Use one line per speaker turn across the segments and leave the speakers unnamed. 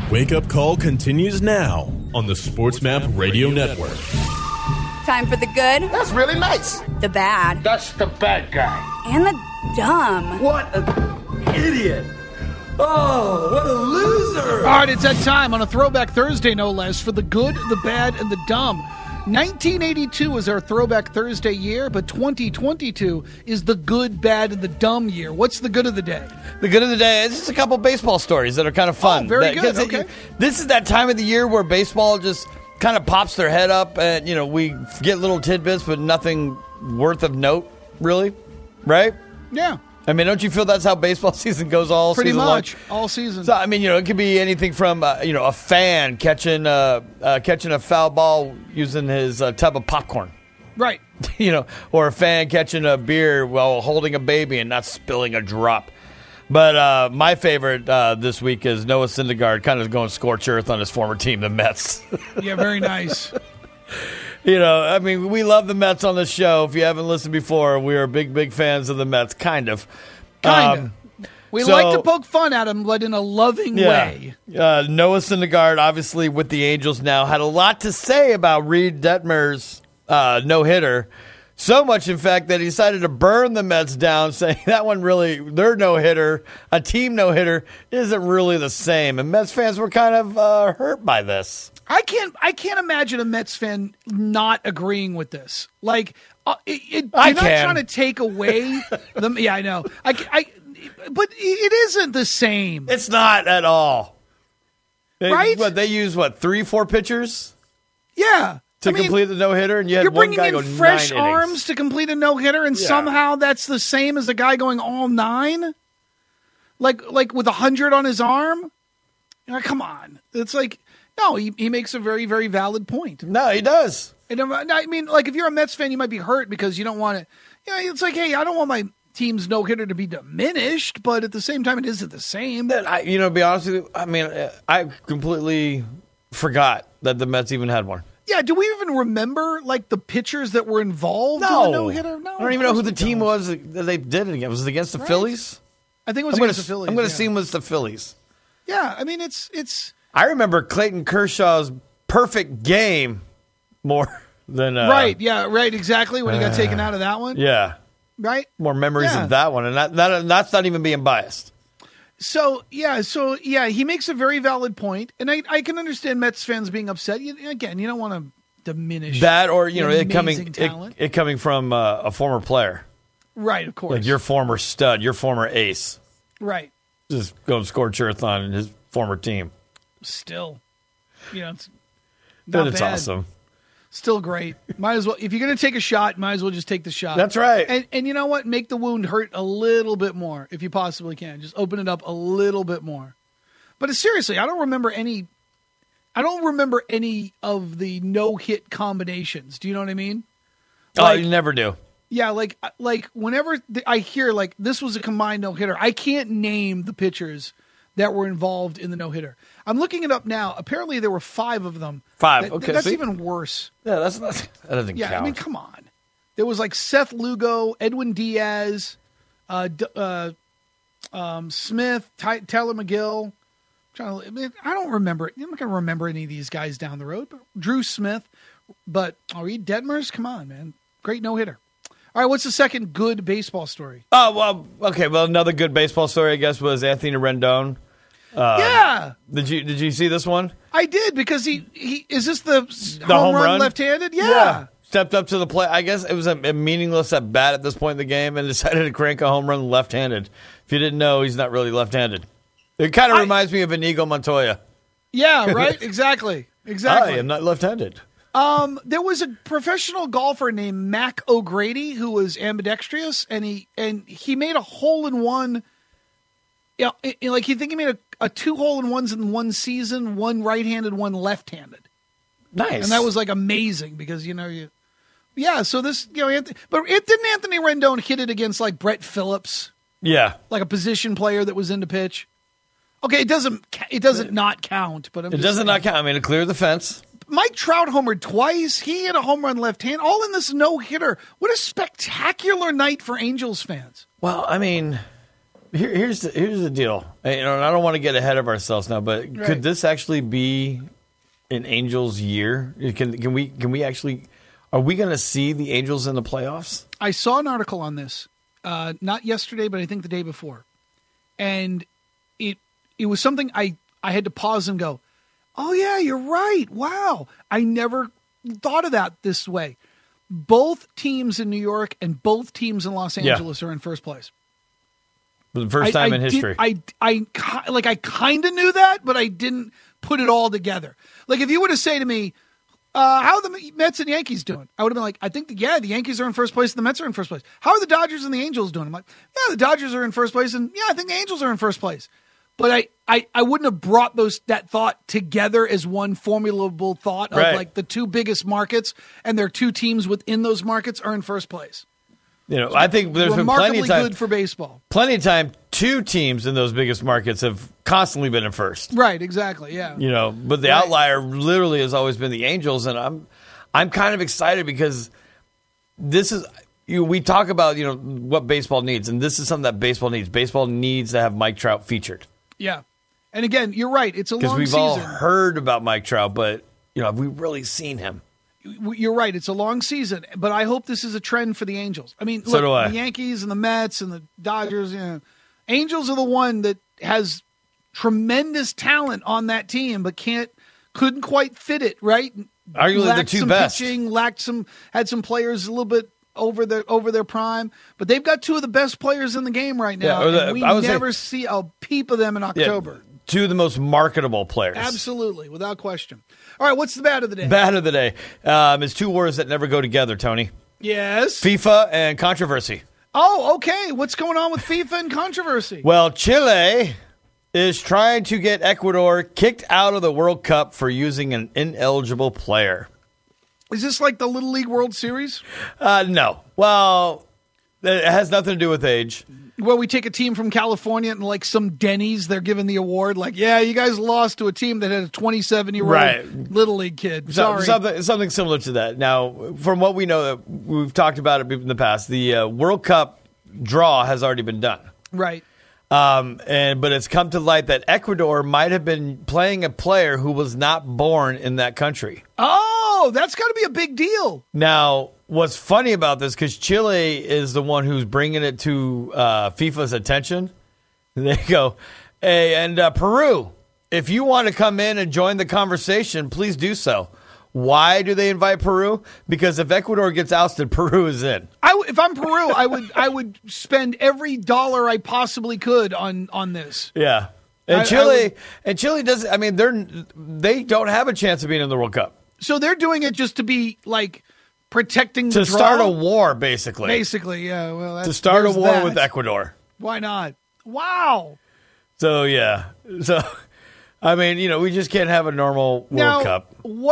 Wake Up Call continues now on the SportsMap Radio Network.
Time for the good.
That's really nice.
The bad.
That's the bad guy.
And the dumb.
What an idiot. Oh, what a loser.
All right, it's that time on a Throwback Thursday, no less, for the good, the bad, and the dumb. 1982 was our Throwback Thursday year, but 2022 is the good, bad, and the dumb year. What's the good of the day?
The good of the day is just a couple baseball stories that are kind of fun.
Oh, very good. Okay.
This is that time of the year where baseball just kind of pops their head up, and we get little tidbits, but nothing worth of note, really, right?
Yeah.
I mean, don't you feel that's how baseball season goes all
Pretty
season
much,
long?
all season.
So, I mean, it could be anything from, a fan catching a foul ball using his tub of popcorn.
Right.
Or a fan catching a beer while holding a baby and not spilling a drop. But my favorite this week is Noah Syndergaard kind of going scorch earth on his former team, the Mets.
Yeah, very nice.
I mean, we love the Mets on this show. If you haven't listened before, we are big fans of the Mets, kind of.
We like to poke fun at them, but in a loving way.
Noah Syndergaard, obviously with the Angels now, had a lot to say about Reed Detmer's no-hitter. So much, in fact, that he decided to burn the Mets down, saying that one really, their no-hitter, a team no-hitter, isn't really the same. And Mets fans were kind of hurt by this.
I can't imagine a Mets fan not agreeing with this. Like, you're not trying to take away them. Yeah, I know. But it isn't the same.
It's not at all.
Right?
They use 3-4 pitchers?
Yeah.
To complete the no-hitter, and you had
you're
one guy
bringing
go
in fresh
9 innings.
arms to complete a no-hitter, and somehow that's the same as the guy going all 9? Like with 100 on his arm? Come on. It's like, no, he makes a very, very valid point.
No, he does.
And I mean, like, if you're a Mets fan, you might be hurt because you don't want it. It's like, hey, I don't want my team's no-hitter to be diminished, but at the same time, it isn't the same.
To be honest with you, I mean, I completely forgot that the Mets even had one.
Yeah, do we even remember, like, the pitchers that were involved in the no-hitter? No,
I don't even know who the team was that they did it against. Was it against the Phillies?
I think it was against the Phillies.
I'm going to assume it was the Phillies.
Yeah, I mean, it's.
I remember Clayton Kershaw's perfect game more than.
Right, exactly, when he got taken out of that one.
Yeah.
Right?
More memories of that one, and that's not even being biased.
So he makes a very valid point, and I can understand Mets fans being upset. Again, you don't want to diminish
that, or it coming from a former player,
right? Of course,
like your former stud, your former ace,
right?
Just going scorch earth on his former team.
Still, it's not
it's
bad.
Awesome.
Still great. Might as well, if you're going to take a shot, might as well just take the shot.
That's right.
And you know what? Make the wound hurt a little bit more if you possibly can. Just open it up a little bit more. But seriously, I don't remember any of the no-hit combinations. Do you know what I mean?
You never do.
Yeah, like whenever I hear like this was a combined no-hitter, I can't name the pitchers that were involved in the no-hitter. I'm looking it up now. Apparently, there were 5 of them.
5, okay.
That's even worse.
Yeah, that doesn't count.
Yeah, I mean, come on. There was like Seth Lugo, Edwin Diaz, Smith, Taylor McGill. I don't remember. I'm not going to remember any of these guys down the road. But Drew Smith. But Reed Detmers, come on, man. Great no-hitter. All right, what's the second good baseball story?
Oh, well, okay. Well, another good baseball story, I guess, was Anthony Rendon.
Yeah.
Did you see this one?
I did, because he is this the home run left-handed? Yeah.
Stepped up to the plate. I guess it was a meaningless at bat at this point in the game and decided to crank a home run left-handed. If you didn't know, he's not really left-handed. It kind of reminds me of Inigo Montoya.
Yeah, right? Exactly.
I am not left-handed.
There was a professional golfer named Mac O'Grady who was ambidextrous, and he made a hole-in-one. Yeah, like he made a 2 hole-in-ones in one season, one right-handed, one left-handed.
Nice.
And that was like amazing because so this but didn't Anthony Rendon hit it against like Brett Phillips?
Yeah,
like a position player that was into pitch. Okay, it doesn't not count, but
it doesn't not count. I mean, it cleared the fence.
Mike Trout homered twice. He hit a home run left hand, all in this no-hitter. What a spectacular night for Angels fans.
Well, I mean, here's the deal. And I don't want to get ahead of ourselves now, but could this actually be an Angels year? Can we actually? Are we going to see the Angels in the playoffs?
I saw an article on this, not yesterday, but I think the day before, and it was something I had to pause and go, "Oh yeah, you're right. Wow, I never thought of that this way." Both teams in New York and both teams in Los Angeles are in first place.
For the first time in history.
I kind of knew that, but I didn't put it all together. Like if you were to say to me, how are the Mets and Yankees doing? I would have been like, I think, the Yankees are in first place and the Mets are in first place. How are the Dodgers and the Angels doing? I'm like, yeah, the Dodgers are in first place, and I think the Angels are in first place. But I wouldn't have brought that thought together as one formulable thought of like the two biggest markets and their two teams within those markets are in first place. So
I think there's been plenty of time.
Good for baseball.
Plenty of time. Two teams in those biggest markets have constantly been in first.
Right, exactly, yeah.
But the outlier literally has always been the Angels, and I'm kind of excited because this is we talk about what baseball needs, and this is something that baseball needs. Baseball needs to have Mike Trout featured.
Yeah. And again, you're right. It's a long season.
Because we've all heard about Mike Trout, but have we really seen him?
You're right. It's a long season, but I hope this is a trend for the Angels. I mean,
so do I.
The Yankees and the Mets and the Dodgers, Angels are the one that has tremendous talent on that team, but couldn't quite fit it, right?
Arguably the two best.
Pitching, had some players a little bit over their prime, but they've got two of the best players in the game right now. And we never see a peep of them in October.
Yeah, two of the most marketable players.
Absolutely, without question. All right, what's the bad of the day?
Bad of the day is two words that never go together, Tony.
Yes.
FIFA and controversy.
Oh, okay. What's going on with FIFA and controversy?
Well, Chile is trying to get Ecuador kicked out of the World Cup for using an ineligible player.
Is this like the Little League World Series?
No. Well, it has nothing to do with age.
Where we take a team from California and like some Denny's, they're giving the award. Like, yeah, you guys lost to a team that had a 27-year-old Little League kid. Sorry.
Something similar to that. Now, from what we know, that we've talked about it in the past, the World Cup draw has already been done.
Right.
But it's come to light that Ecuador might have been playing a player who was not born in that country.
Oh, that's got to be a big deal.
Now, what's funny about this, because Chile is the one who's bringing it to FIFA's attention. They go, hey, and Peru, if you want to come in and join the conversation, please do so. Why do they invite Peru? Because if Ecuador gets ousted, Peru is in.
If I'm Peru, I would spend every dollar I possibly could on this.
Yeah, and Chile doesn't. I mean, they don't have a chance of being in the World Cup.
So they're doing it just to be like protecting the
to start a war, basically.
Basically, yeah. Well,
to start a war with Ecuador.
Why not? Wow.
So yeah. So. I mean, we just can't have a normal World Cup.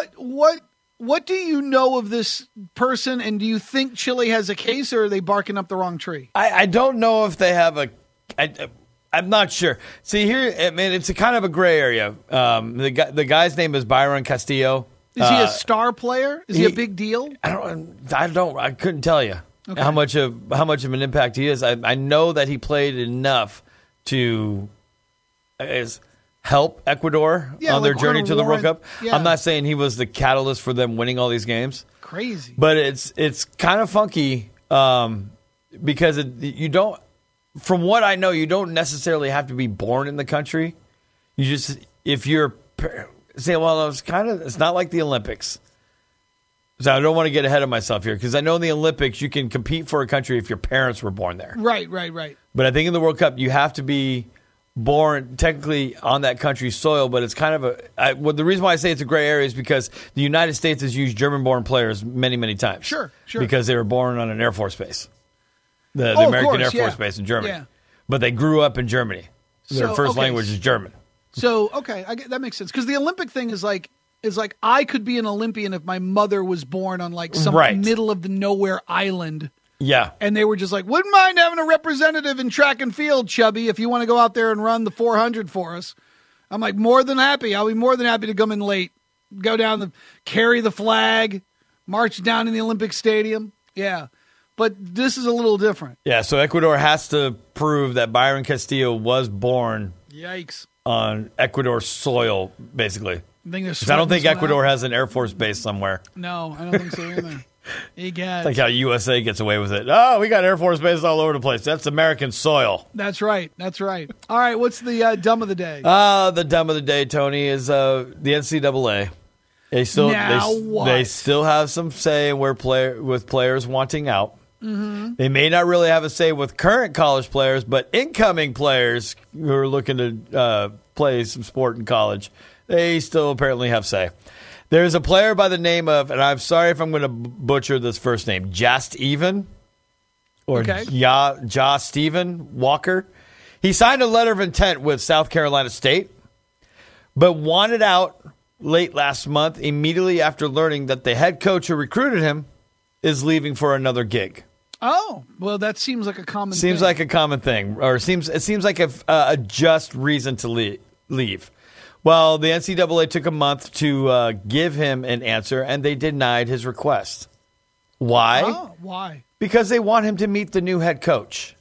What do you know of this person, and do you think Chile has a case, or are they barking up the wrong tree?
I don't know if they have I'm not sure. See, here, I mean, it's a kind of a gray area. The guy's name is Byron Castillo.
Is he a star player? Is he a big deal?
I couldn't tell you how much of an impact he is. I know that he played enough to help Ecuador on their journey to the World Cup. Yeah. I'm not saying he was the catalyst for them winning all these games.
Crazy.
But it's kind of funky because you don't, from what I know, you don't necessarily have to be born in the country. You just, if you're saying, well, it's not like the Olympics. So I don't want to get ahead of myself here because I know in the Olympics you can compete for a country if your parents were born there.
Right.
But I think in the World Cup you have to be born technically on that country's soil, but it's kind of the reason why I say it's a gray area is because the United States has used German-born players many, many times.
Sure.
Because they were born on an Air Force base, the American Air Force Base in Germany. Yeah. But they grew up in Germany. Their first language is German.
So that makes sense because the Olympic thing is like I could be an Olympian if my mother was born on like some middle of the nowhere island.
Yeah.
And they were just like, wouldn't mind having a representative in track and field, Chubby, if you want to go out there and run the 400 for us. I'm like, more than happy. I'll be more than happy to come in late, go down carry the flag, march down in the Olympic Stadium. Yeah. but this is a little different.
Yeah, so Ecuador has to prove that Byron Castillo was born
Yikes.
on Ecuador soil, basically.
I
don't think Ecuador has an Air Force base somewhere.
No, I don't think so either. Egad.
Like how USA gets away with it. Oh, we got Air Force bases all over the place. That's American soil.
That's right. All right, what's the dumb of the day?
The dumb of the day, Tony, is the NCAA. They still have some say with players wanting out. Mm-hmm. They may not really have a say with current college players, but incoming players who are looking to play some sport in college, they still apparently have say. There's a player by the name of, and I'm sorry if I'm going to butcher this first name, Just Even, or Ja Steven Walker. He signed a letter of intent with South Carolina State, but wanted out late last month immediately after learning that the head coach who recruited him is leaving for another gig.
Oh, well, that seems like a common thing.
Seems like a common thing, or it seems like a just reason to leave. Well, the NCAA took a month to give him an answer, and they denied his request. Why?
Oh, why?
Because they want him to meet the new head coach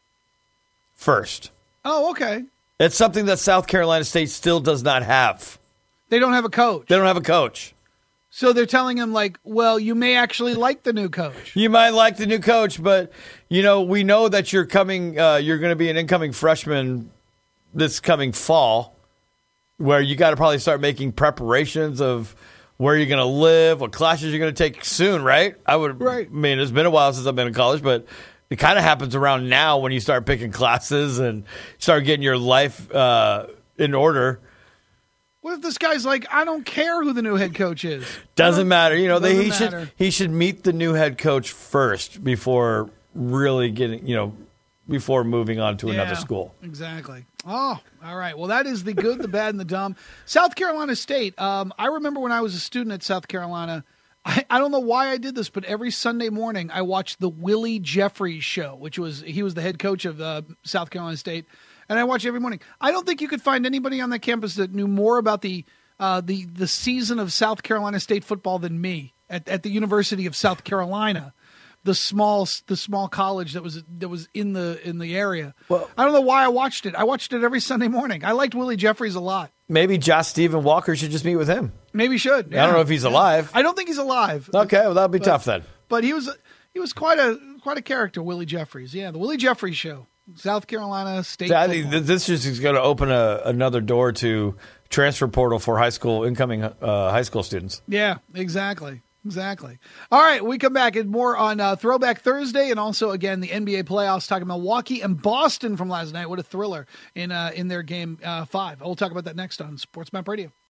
first.
Oh, okay.
It's something that South Carolina State still does not have.
They don't have a coach.
They don't have a coach.
So they're telling him, like, well, you may actually like the new coach.
You might like the new coach, but, we know that you're coming. You're going to be an incoming freshman this coming fall, where you got to probably start making preparations of where you're going to live, what classes you're going to take soon, right?
Right.
I mean, it's been a while since I've been in college, but it kind of happens around now when you start picking classes and start getting your life in order.
What if this guy's like, I don't care who the new head coach is?
Doesn't matter.
Matter.
He should meet the new head coach first before really getting, before moving on to another school.
Exactly. Oh, all right. Well, that is the good, the bad, and the dumb. South Carolina State. I remember when I was a student at South Carolina, I don't know why I did this, but every Sunday morning I watched the Willie Jeffries show, he was the head coach of South Carolina State. And I watch every morning. I don't think you could find anybody on that campus that knew more about the season of South Carolina State football than me at the University of South Carolina, the small college that was in the area. Well, I don't know why I watched it. I watched it every Sunday morning. I liked Willie Jeffries a lot.
Maybe Josh Stephen Walker should just meet with him.
Maybe should. Yeah.
I don't know if he's alive.
I don't think he's alive.
Okay, well that'll be tough then.
But he was quite a character, Willie Jeffries. Yeah, the Willie Jeffries show. South Carolina State.
I think this is going to open another door to transfer portal for incoming high school students.
Yeah, exactly. All right, we come back and more on Throwback Thursday, and also again the NBA playoffs. Talking Milwaukee and Boston from last night. What a thriller in their game 5. We'll talk about that next on Sports Map Radio.